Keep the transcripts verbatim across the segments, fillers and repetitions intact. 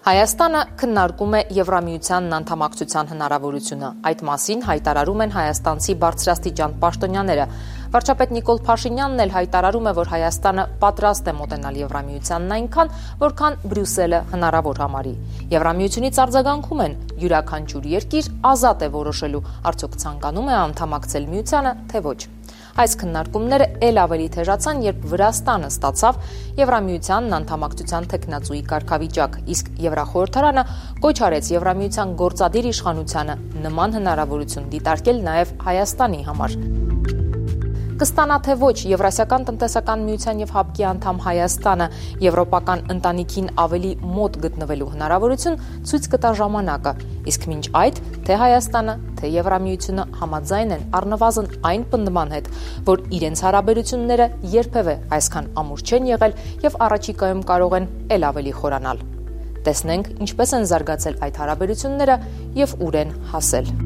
Հայաստանը քննարկում է Եվրամիությանն անդամակցության հնարավորությունը։ Այդ մասին հայտարարում են հայաստանցի բարձրաստիճան պաշտոնյաները։ Վարչապետ Նիկոլ Փաշինյանն էլ հայտարարում է, որ Հայաստանը պատրաստ է մոտենալ Եվրամիությանն այնքան, որքան Բրյուսելը հնարավոր համարի։ Եվրամիությունից արձագանքում են, յուրաքանչյուր երկիր ազատ է որոշելու, արդյոք ցանկանում է անդամակցել միությանը, թե ոչ։ Այս քննարկումները ել ավելի թեժացան, երբ Վրաստանը ստացավ Եվրամիությանն անդամակցության թեկնածուի կարգավիճակ, իսկ Եվրախորհրդարանը կոչ արեց Եվրամիության գործադիր իշխանությանը նման հնարավորություն դիտարկել նաև Հայաստանի համար։ Կստանա թե ոչ Եվրասիական տնտեսական միության եւ ՀԱԲԿ-ի անդամ Հայաստանը եվրոպական ընտանիքին ավելի մոտ գտնվելու հնարավորություն ցույց կտա ժամանակը, իսկ մինչ այդ թե Հայաստանը, թե Եվրամիությունը համաձայն են առնվազն այն պնդման հետ, որ իրենց հարաբերությունները երբևէ այսքան ամուր չեն եղել եւ առաջիկայում կարող են ել ավելի խորանալ։ Տեսնենք ինչպես են զարգացել այդ հարաբերությունները եւ ուր են հասել։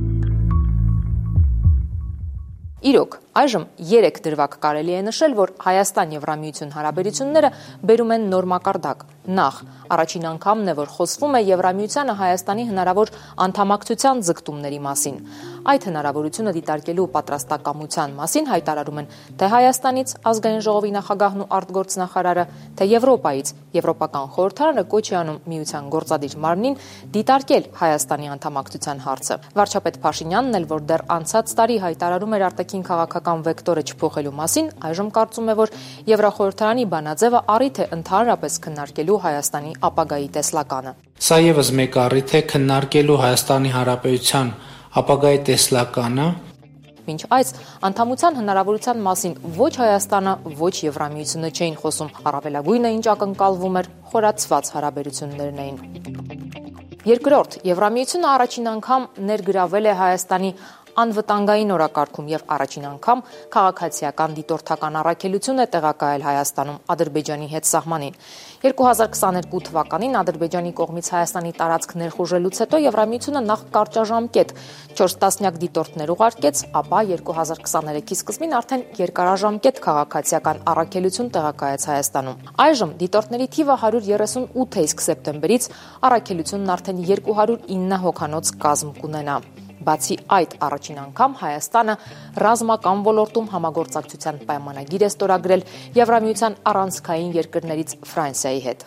Իրոք, այժմ երեք դրվագ կարելի է նշել, որ Հայաստան-Եվրամիություն հարաբերությունները բերում են նոր մակարդակ։ Նախ, առաջին անգամն է, որ խոսվում է Եվրամիությանը Հայաստանի հնարավոր անդամակցության ձգտումների մասին։ Այդ հնարավորությունը դիտարկելու պատրաստակամության մասին հայտարարում են թե Հայաստանից ազգային ժողովի նախագահն ու արտգործնախարարը, թե Եվրոպայից Եվրոպական խորհրդարանը կոչ է անում միության գործադիր մարմնին դիտարկել Հայաստանի անդամակցության հարցը։ Վարչապետ Փաշինյանն էլ, որ դեռ անցած տարի հայտարարում էր արտաքին քաղաքական վեկտորը չփոխելու մասին, այժմ կարծում է, որ Եվրախորհրդարանի բանաձևը առիթ է ընդհանրապես քննարկելու Հայաստանի ապագայի տեսլականը։ Սա ևս մեկ առիթ է քննարկելու Հայաստանի Հանրապետության ապագայի տեսլականը։ Մինչ այս անդամության հնարավորության մասին ոչ Հայաստանը, ոչ Եվրամիությունը չէին խոսում, առավելագույնը ինչ ակնկալվում էր, խորացված հարաբերություններն էին։ Երկրորդ, Եվրամիությունը առաջին անգամ ներգրավել է Հայաստանի անվտանգային օրակարգում եւ առաջին անգամ քաղաքացիական դիտորդական առաքելություն է տեղակայել Հայաստանում Ադրբեջանի հետ սահմանին։ երկու հազար քսաներկու թվականին Ադրբեջանի կողմից Հայաստանի տարածք ներխուժելուց հետո Եվրամիությունը նախ կարճաժամկետ չորս տասնյակ դիտորդներ ուղարկեց, ապա երկու հազար քսաներեքի սկզբին արդեն երկարաժամկետ քաղաքացիական առաքելություն տեղակայեց Հայաստանում։ Այժմ դիտորդների թիվը հարյուր երեսունութ է, իսկ սեպտեմբերից առաքելությունն արդեն երկու հարյուր ինը հոգանոց կազմ կունենա։ Բացի այդ, առաջին անգամ Հայաստանը ռազմական ոլորտում համագործակցության պայմանագիր է ստորագրել Եվրամիության առանցքային երկրներից Ֆրանսիայի հետ։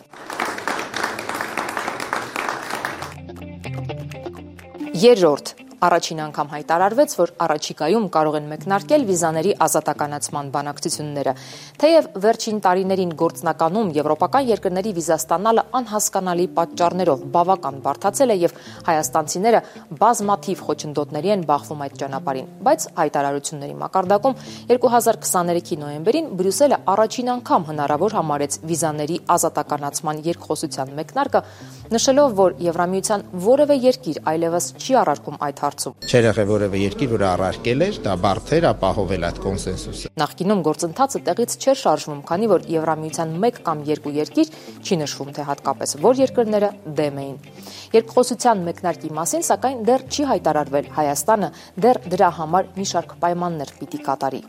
Երրորդ, առաջին անգամ հայտարարվեց, որ առաջիկայում կարող են մեկնարկել վիզաների ազատականացման բանակցությունները։ Թեև վերջին տարիներին գործնականում եվրոպական երկրների վիզա ստանալը անհասկանալի պատճառներով բավական բարդացել է եւ հայաստանցիները բազմաթիվ խոչընդոտների են բախվում այդ ճանապարհին, բայց հայտարարությունների մակարդակում երկու հազար քսաներեքի նոյեմբերին Բրյուսելը առաջին անգամ հնարավոր համարեց վիզաների ազատականացման երկխոսության մեկնարկը, նշելով, որ Եվրամիության որևէ երկիր այլևս չի առարկում այդ հարցում։ Չէր եղել որևէ երկիր, որ առարկել էր, դա բարդ էր ապահովել այդ կոնսենսուսը։ Նախկինում գործընթացը տեղից չէր շարժվում, քանի որ Եվրամիության մեկ կամ երկու երկիր, չի նշվում թե հատկապես որ երկրները դեմ էին։ Երկխոսության մեկնարկի մասին, սակայն դեռ չի հայտարարվել, Հայաստանը դեռ դրա համար մի շարք պայմաններ պիտի կատարի։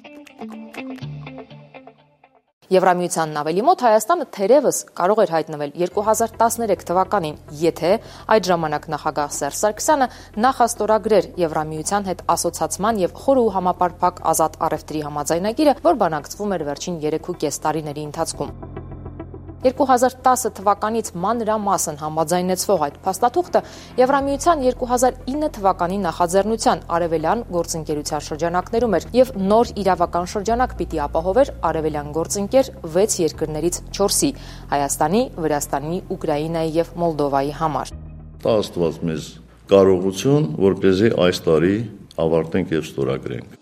Եվրամիությանն ավելի մոտ Հայաստանը թերևս կարող էր հայտնվել երկու հազար տասներեք թվականին, եթե այդ ժամանակ նախագահ Սերժ Սարգսյանը նախաստորագրեր Եվրամիության հետ ասոցացման եւ խոր ու համապարփակ ազատ առևտրի համաձայնագիրը, որ բանակցվում էր վերջին երեք ու կես տարիների ընթացքում։ երկու հազար տասը թվականից մանրամասն համաձայնեցվող այդ փաստաթուղթը Եվրամիության երկու հազար ինը թվականի նախաձեռնության արևելյան գործընկերության շրջանակներում էր եւ նոր իրավական շրջանակ պիտի ապահովեր արևելյան գործընկեր վեց երկրներից չորսի՝ Հայաստանի, Վրաստանի, Ուկրաինայի եւ Մոլդովայի համար։ Դա աստված մեզ կարողություն, որպեսզի այս տարի ավարտենք եւ ստորագրենք։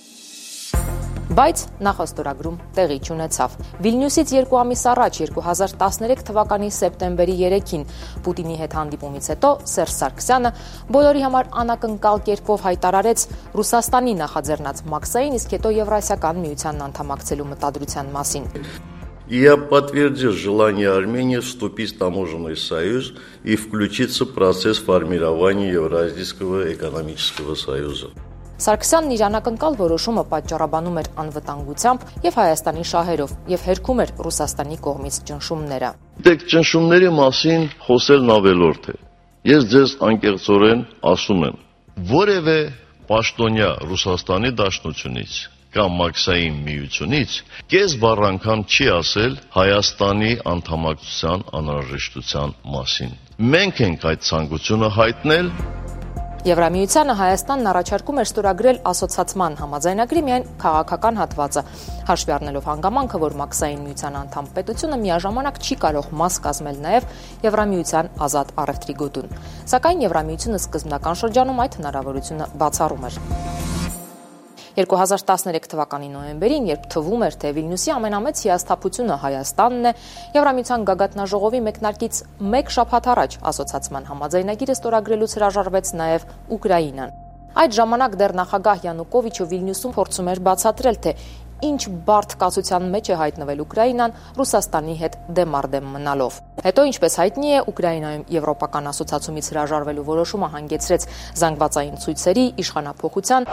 Բայց նախաստորագրում տեղի չունեցավ։ Վիլնյուսից երկու ամիս առաջ երկու հազար տասներեք թվականի սեպտեմբերի երեքին Պուտինի հետ հանդիպումից հետո Սերժ Սարգսյանը բոլորի համար անակնկալ կերպով հայտարարեց Ռուսաստանի նախաձեռնած մաքսային, իսկ հետո Եվրասիական միությանն անդամակցելու մտադրության մասին։ Я подтвердил желание Армении вступить в таможенный союз и включиться в процесс формирования Евразийского экономического союза. Սարգսյանն իր անակնկալ որոշումը պատճառաբանում էր անվտանգությամբ եւ Հայաստանի շահերով եւ հերքում էր Ռուսաստանի կողմից ճնշումները։ Դեք ճնշումների մասին խոսելն ավելորդ է։ Ես ձեզ անկեղծորեն ասում եմ, որևէ պաշտոնյա Ռուսաստանի Դաշնությունից կամ Մաքսային միությունից կես բառ անգամ չի ասել Հայաստանի անդամակցության անհրաժեշտության մասին։ Մենք ենք այդ ցանկությունը հայտնել։ Եվրամիությանը Հայաստանն առաջարկում էր ստորագրել ասոցացման համաձայնագրի միայն քաղաքական հատվածը, հաշվի առնելով հանգամանքը, որ Մաքսային միության անդամ պետությունը միաժամանակ չի կարող մաս կազմել նաև Եվրամիության ազատ առևտրի գոտուն։ Սակայն Եվրամիությունը սկզբնական շրջանում այդ հնարավորությունը բացառում էր։ երկու հազար տասներեք թվականի նոյեմբերին, երբ թվում էր, թե Վիլնյուսի ամենամեծ հիասթափությունը Հայաստանն է, Եվրամիության գագաթնաժողովի մեկնարկից մեկ շաբաթ առաջ ասոցացման համաձայնագիրը ստորագրելուց հրաժարվեց նաև Ուկրաինան։ Այդ ժամանակ դեռ նախագահ Յանուկովիչը Վիլնյուսում փորձում էր բացատրել, թե ինչ բարդ կացության մեջ է հայտնվել Ուկրաինան Ռուսաստանի հետ դեմարդեմ մնալով։ Հետո, ինչպես հայտնի է, Ուկրաինայում եվրոպական ասոցացումից հրաժարվելու որոշումը հանգեցրեց զանգվածային ցույցերի, իշխանափոխության,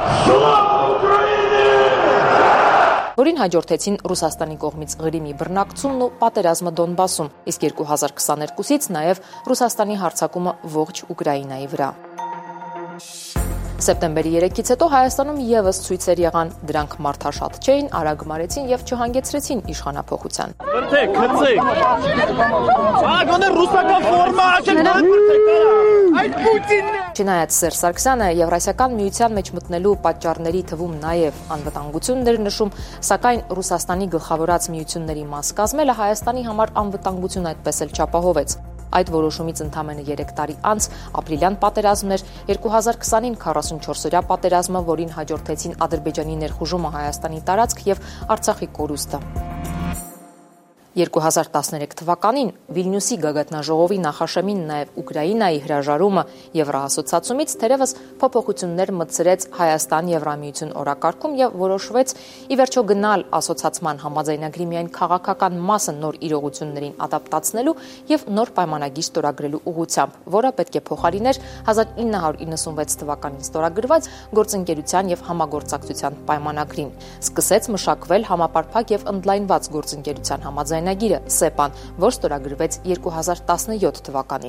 որին հաջորդեցին Ռուսաստանի կողմից Ղրիմի բռնակցումն ու պատերազմը Դոնբասում, իսկ երկու հազար քսաներկուսից նաև Ռուսաստանի հարձակումը ողջ Ուկրաինայի վրա։ Սեպտեմբերի երեքից հետո Հայաստանում եւս ցույցեր եղան, դրանք մարդաշատ չէին, արագ մարեցին եւ չհանգեցրեցին իշխանափոխության։ Բրթեք, քծեք։ Ագոնե ռուսական ֆորմա այդ Պուտինն է։ Չնայած Սերժ Սարգսյանը Եվրասիական միության մեջ մտնելու պատճառների թվում նաև անվտանգություններ նշում, սակայն Ռուսաստանի գլխավորած միությունների մաս կազմելը Հայաստանի համար անվտանգություն այդպես էլ չապահովեց։ Այդ որոշումից ընդամենը երեք տարի անց ապրիլյան պատերազմն էր, երկու հազար քսանին քառասունչորսօրյա պատերազմը, որին հաջորդեցին Ադրբեջանի ներխուժումը Հայաստանի տարածք եւ Արցախի կորուստը։ երկու հազար տասներեք թվականին Վիլնյուսի գագաթնաժողովի նախաշեմին նաև Ուկրաինայի հրաժարումը Եվրոասոցիացումից թերևս փոփոխություններ մտցրեց Հայաստան-Եվրամիություն օրակարգում եւ որոշվեց ի վերջո գնալ ասոցիացման համաձայնագրի միայն քաղաքական մասը նոր իրողություններին ադապտացնելու եւ նոր պայմանագիր ստորագրելու ուղղությամբ, որը պետք է փոխարիներ հազար ինը հարյուր իննսունվեց թվականին ստորագրված գործընկերության եւ համագործակցության պայմանագրին։ Սկսեց մշակվել համապարփակ եւ ընդլայնված գործընկերության համաձայնագիր Նագիրը ՍԵՊԱ-ն, որ ստորագրվեց երկու հազար տասնյոթ թվականին։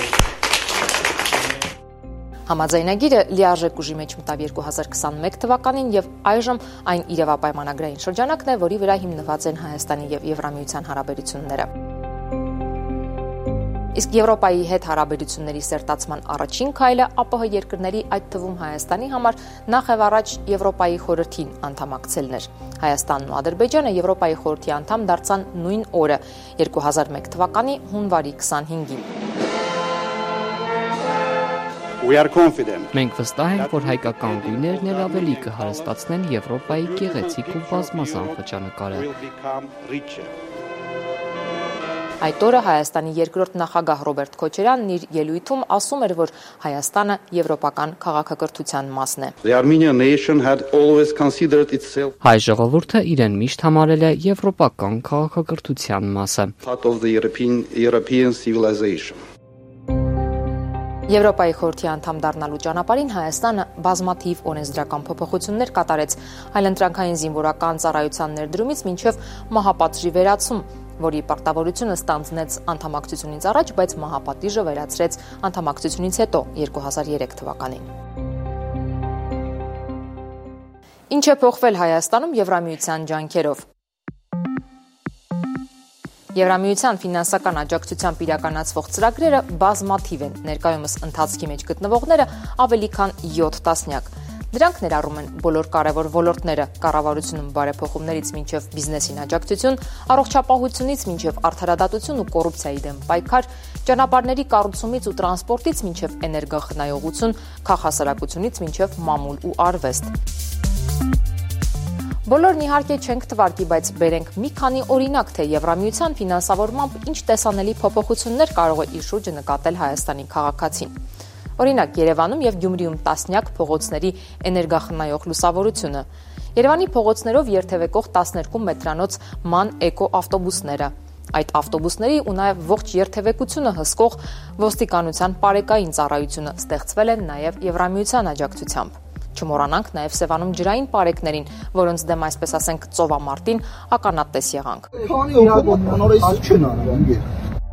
Համաձայնագիրը լիարժեք ուժի մեջ մտավ երկու հազար քսանմեկ թվականին եւ այժմ այն իրավապայմանագրային շրջանակն է, որի վրա հիմնված են Հայաստանի եւ Եվրամիության հարաբերությունները։ Իսկ Եվրոպայի հետ հարաբերությունների սերտացման առաջին քայլը ԱՊՀ երկրների, այդ թվում Հայաստանի համար նախ եւ առաջ Եվրոպայի խորհրդին անդամակցելն էր։ Հայաստանն ու Ադրբեջանը Եվրոպայի խորհրդի անդամ դարձան նույն օրը, երկու հազար մեկ թվականի հունվարի քսանհինգին։ Մենք վստահ ենք, որ հայկական գույներն էլ ավելի կհարստացնեն Եվրոպայի գեղեցիկ ու բազմազան խճանկարը։ Այդ օրը Հայաստանի երկրորդ նախագահ Ռոբերտ Քոչարյանն իր ելույթում ասում էր, որ Հայաստանը եվրոպական քաղաքակրթության մասն է։ Հայ ժողովուրդը իրեն միշտ համարել է եվրոպական քաղաքակրթության մասը։ Եվրոպայի խորհրդի անդամ դառնալու ճանապարհին Հայաստանը բազմաթիվ օրենսդրական փոփոխություններ կատարեց, այլընտրանքային զինվորական ծառայության ներդրումից մինչև մահապատժի վերացում, որի պարտավորությունը ստանձնեց անդամակցությունից առաջ, բայց մահապատիժը վերացրեց անդամակցությունից հետո երկու հազար երեք թվականին։ Ինչ է փոխվել Հայաստանում Եվրամիության ջանքերով։ Եվրամիության ֆինանսական աջակցությամբ իրականացվող ծրագրերը բազմաթիվ են, ներկայումս ընթացքի մեջ գտնվողները ավելի քան յոթ տասնյակ։ Դրանք ներառում են բոլոր կարևոր ոլորտները՝ կառավարությունում բարեփոխումներից մինչև բիզնեսին աջակցություն, առողջապահությունից մինչև արդարադատություն ու կոռուպցիայի դեմ պայքար, ճանապարհների կառուցումից ու տրանսպորտից մինչև էներգախնայողություն, քաղաքասարակությունից մինչև մամուլ ու արվեստ։ Բոլորն իհարկե չենք թվարկի, բայց բերենք մի քանի օրինակ, թե Եվրամիության ֆինանսավորմամբ ինչ տեսանելի փոփոխություններ կարող է իր շուրջը նկատել Հայաստանի քաղաքացին։ Օրինակ, Երևանում եւ Գյումրիում տասնյակ փողոցների էներգախնայող լուսավորությունը, Երևանի փողոցներով երթևեկող տասներկու մետրանոց ման էկո ավտոբուսները, այդ ավտոբուսների ու նաեւ ողջ երթևեկությունը հսկող ոստիկանության պարեկային ծառայությունը ստեղծվել են նաեւ Եվրամիության աջակցությամբ։ Չմոռանանք նաև Սևանում ջրային պարեկներին, որոնց դեմ, այսպես ասենք, ծովամարտին ականատես եղանք։ Քանի օգտագործողները այս չեն անում։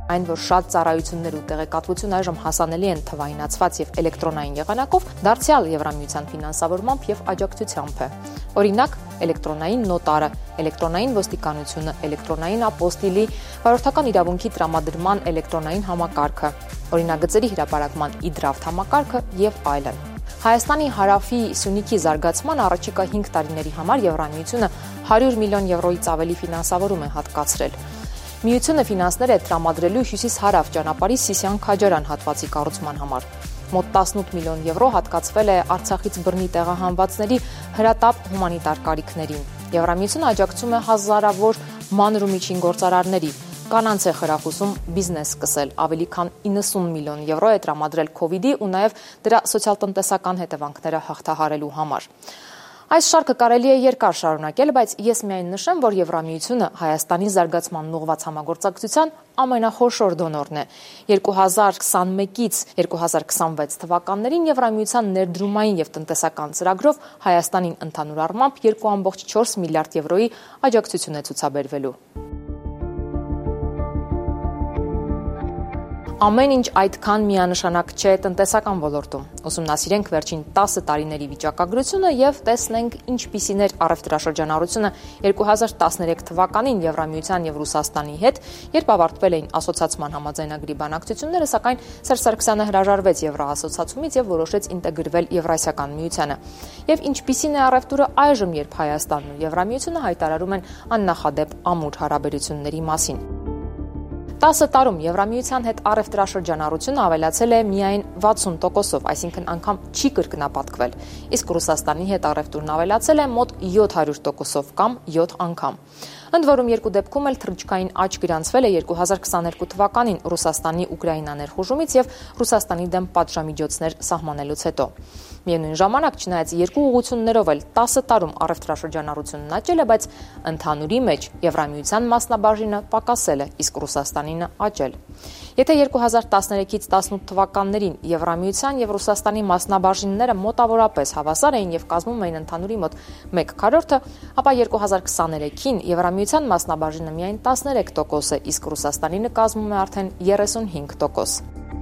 Այն, որ շատ ծառայություններ ու տեղեկատվություն այժմ հասանելի են թվայինացված եւ էլեկտրոնային եղանակով, դարձյալ Եվրամիության ֆինանսավորմամբ եւ աջակցությամբ է։ Օրինակ, էլեկտրոնային նոտարը, էլեկտրոնային ոստիկանությունը, էլեկտրոնային ապոստիլի, վարորդական իրավունքի տրամադրման էլեկտրոնային համակարգը, օրինագծերի հրապարակման e-draft համակարգը եւ այլն։ Հայաստանի հարավի Սյունիքի զարգացման առաջիկա հինգ տարիների համար Եվրամիությունը հարյուր միլիոն եվրոից ավելի ֆինանսավորում է հատկացրել։ Միությունը ֆինանսներ է տրամադրելու հյուսիս-հարավ ճանապարհի Սիսիան-Քաջարան հատվածի կառուցման համար։ Մոտ տասնութ միլիոն եվրո հատկացվել է Արցախից բռնի տեղահանվածների հրատապ հումանիտար կարիքներին։ Եվրամիությունը աջակցում է հազարավոր մանր ու միջին գործարարների, կանանց է խրախուսում բիզնես սկսել, ավելի քան իննսուն միլիոն եվրո է տրամադրել քովիդի ու նաև դրա սոցիալ-տնտեսական հետևանքները հաղթահարելու համար։ Այս շարքը կարելի է երկար շարունակել, բայց ես միայն նշեմ, որ Եվրամիությունը Հայաստանի զարգացմանն ուղղված համագործակցության ամենախոշոր դոնորն է։ երկու հազար քսանմեկից երկու հազար քսանվեց թվականներին Եվրամիության ներդրումային եւ տնտեսական ծրագրով Հայաստանին ընդհանուր առմամբ երկու կόμma չորս միլիարդ եվրոյի աջակցություն է ցուցաբերվելու։ Ամեն ինչ այդքան միանշանակ չէ տնտեսական ոլորտում։ Ուսումնասիրենք վերջին տասը տարիների վիճակագրությունը եւ տեսնենք ինչպիսին էր առևտրաշրջանառությունը երկու հազար տասներեք թվականին Եվրամիության եւ Ռուսաստանի հետ, երբ ավարտվել էին ասոցիացման համաձայնագրի բանակցությունները, սակայն Սերժ Սարգսյանը հրաժարվեց Եվրոասոցիացումից եւ որոշեց ինտեգրվել Եվրասիական միությանը։ Եվ ինչպիսին է առևտուրը այժմ, երբ Հայաստանն ու Եվրամիությունը հայտարարում են աննախադեպ ամուր հարաբերությունների մասին։ տասը տարում Եվրամիության հետ առևտրաշրջանառությունը ավելացել է միայն վաթսուն տոկոսով, այսինքն անգամ չի կրկնապատկվել, իսկ Ռուսաստանի հետ առևտուրն ավելացել է մոտ յոթ հարյուր տոկոսով կամ յոթ անգամ։ Ընդ որում երկու դեպքում էլ թռչքային աճ գրանցվել է երկու հազար քսաներկու թվականին Ռուսաստանի Ուկրաինա ներխուժումից եւ Ռուսաստանի դեմ պատժամիջոցներ սահմանելուց հետո։ Միևնույն ժամանակ, չնայած երկու ուղղություններով էլ տասը տարում առևտրաշրջանառությունն աճել է, բայց ընդհանուրի մեջ Եվրամիության մասնաբաժինը պակասել է, իսկ Ռուսաստանինը աճել։ Եթե երկու հազար տասներեքից տասնութ թվականներին Եվրամիության եւ Ռուսաստանի մասնաբաժինները մոտավորապես հավասար էին եւ կազմում էին ընդհանուրի մոտ մեկ քառորդը, ապա երկու հազար քսաներեքին Եվրամիության մասնաբաժինը միայն տասներեք տոկոս է, իսկ Ռուսաստանինը կազմում է արդեն երեսունհինգ տոկոս։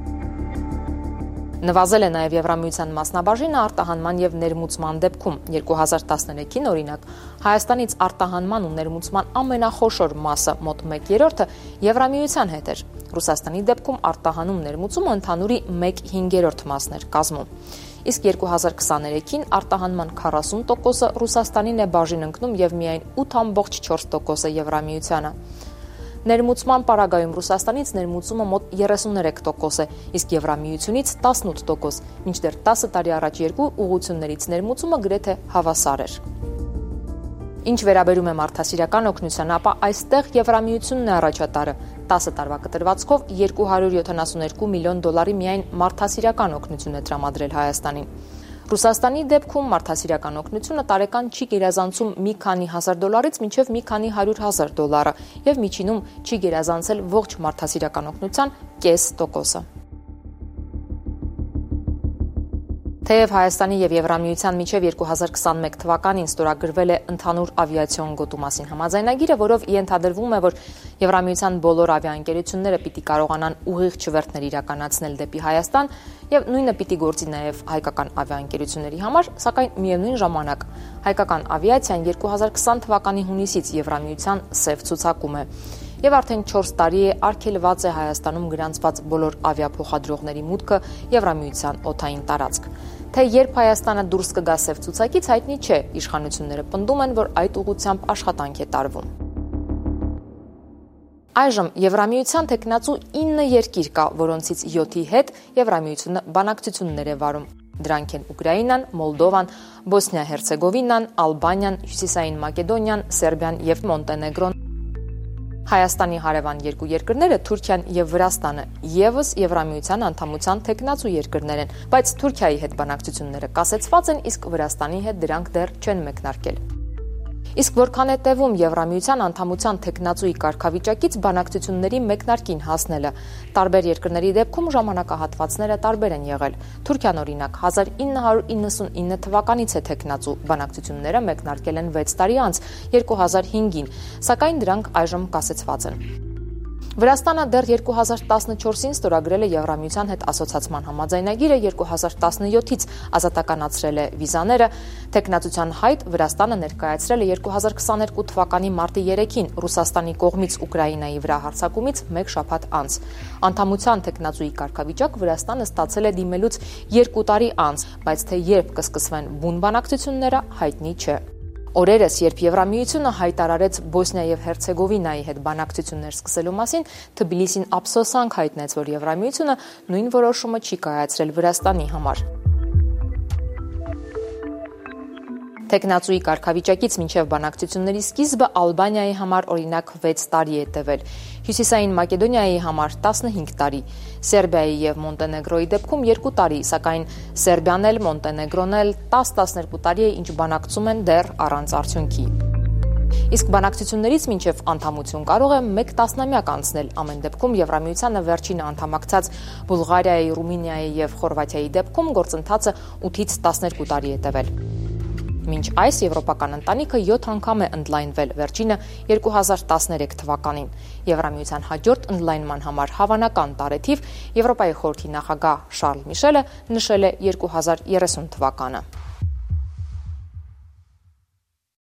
Նվազել է նաև Եվրամիության մասնաբաժինը արտահանման եւ ներմուծման դեպքում։ երկու հազար տասներեքին օրինակ Հայաստանից արտահանման ու ներմուծման ամենախոշոր մասը մոտ մեկ երրորդը Եվրամիության հետ էր։ Ռուսաստանի դեպքում արտահանում ներմուծումը ընդհանուրի մեկ հինգերորդ մասն էր կազմում։ Իսկ երկու հազար քսաներեքին արտահանման քառասուն տոկոսը Ռուսաստանին է բաժին ընկնում եւ միայն ութ կόμma չորս տոկոսը Եվրամիությանը։ Ներմուծման պարագայում Ռուսաստանից ներմուծումը մոտ երեսուներեք տոկոս է, իսկ Եվրամիությունից տասնութ տոկոս, մինչդեռ տասը տարի առաջ երկու ուղղություններից ներմուծումը գրեթե հավասար էր։ Ինչ վերաբերում է մարդասիրական օգնության, ապա այստեղ Եվրամիությունն է առաջատարը։ տասը տարվա կտրվածքով երկու հարյուր յոթանասունհինգ միլիոն դոլարի միայն մարդասիրական օգնություն է տրամադրել Հայաստանին։ Ռուսաստանի դեպքում մարդասիրական օգնությունը տարեկան չի գերազանցում մի քանի հազար դոլարից մինչև մի քանի հարյուր հազար դոլարը եւ միջինում չի գերազանցել ողջ մարդասիրական օգնության կես տոկոսը։ Թեև Հայաստանի եւ Եվրամիության միջև երկու հազար քսանմեկ թվականին ստորագրվել է ընդհանուր ավիացիոն գոտու մասին համաձայնագիրը, որով ենթադրվում է, որ Եվրամիության բոլոր ավիաընկերությունները պիտի կարողանան ուղիղ չվերթներ իրականացնել դեպի Հայաստան եւ նույնը պիտի գործի նաեւ հայկական ավիաընկերությունների համար, սակայն միևնույն ժամանակ հայկական ավիացիան երկու հազար քսան թվականի հունիսից Եվրամիության սև ցուցակում է եւ արդեն չորս տարի է արգելված է Հայաստանում գրանցված բոլոր ավիափոխադրողների մուտքը Եվրամիության օդային տարածք։ Թե երբ Հայաստանը դուրս կգա սև ցուցակից հայտնի չէ, իշխանությունները պնդում են, որ այդ ուղղությամբ աշխատանք է տարվում։ Այժմ Եվրամիության տեխնացու ինը երկիր կա, որոնցից յոթի հետ Եվրամիությունը բանակցություններ է վարում։ Դրանք են Ուկրաինան, Մոլդովան, Բոսնիա-Հերցեգովինան, Ալբանիան, Հյուսիսային Մակեդոնիան, Սերբիան եւ Մոնտենեգրոն։ Հայաստանի հարևան երկու երկրները Թուրքիան եւ Վրաստանը եւս Եվրամիության անդամության տեխնացու երկրներ են, բայց Թուրքիայի հետ բանակցությունները կասեցված են, իսկ Վրաստանի հետ դրանք դեռ չեն մեկնարկել։ Իսկ որքան է տևում Եվրամիության անդամության տեխնացուի կարգավիճակից բանակցությունների մեկնարկին հասնելը, տարբեր երկրների դեպքում ժամանակահատվածները տարբեր են եղել։ Թուրքիան օրինակ հազար ինը հարյուր իննսունինը թվականից է տեխնացու, բանակցությունները մեկնարկել են վեց տարի անց, երկու հազար հինգին, սակայն դրանք այժմ կասեցված են։ Վրաստանը դեռ երկու հազար տասնչորսին ստորագրել է Եվրամիության հետ ասոցացման համաձայնագիրը, երկու հազար տասնյոթից ազատականացրել է վիզաները։ Թեկնածության հայտ Վրաստանը ներկայացրել է երկու հազար քսաներկու թվականի մարտի երեքին Ռուսաստանի կողմից Ուկրաինայի վրա հարձակումից մեկ շաբաթ անց։ Անդամության թեկնածուի կարգավիճակ Վրաստանը ստացել է դիմելուց երկու տարի անց, բայց թե երբ կսկսվեն բուն բանակցությունները, հայտնի չէ։ Օրերս, երբ Եվրամիությունը հայտարարեց Բոսնիա եւ Հերցեգովինայի հետ բանակցություններ սկսելու մասին, Թբիլիսին ափսոսանք հայտնեց, որ Եվրամիությունը նույն որոշումը չի կայացրել Վրաստանի համար։ Թեկնածուի կարգավիճակից մինչև բանակցությունների սկիզբը Ալբանիայի համար օրինակ վեց տարի է տևել, Հյուսիսային Մակեդոնիայի համար տասնհինգ տարի, Սերբիայի եւ Մոնտենեգրոյի դեպքում երկու տարի, սակայն Սերբիան էլ Մոնտենեգրոն էլ տասը-տասներկու տարի է, ինչ բանակցում են դեռ առանց արդյունքի։ Իսկ բանակցություններից մինչև անդամություն կարող է մեկ տասնամյակ անցնել, ամեն դեպքում Եվրամիությանը վերջինը անդամակցած Բուլղարիայի, Ռումինիայի եւ Խորվաթիայի դեպքում գործընթացը ութից տասներկու տարի է տևել։ Մինչ այս եվրոպական ընտանիքը յոթ անգամ է ընդլայնվել, վերջինը երկու հազար տասներեք թվականին։ Եվրամիության հաջորդ ընդլայնման համար հավանական տարեթիվ Եվրոպայի խորհրդի նախագահ Շարլ Միշելը նշել է երկու հազար երեսուն թվականը։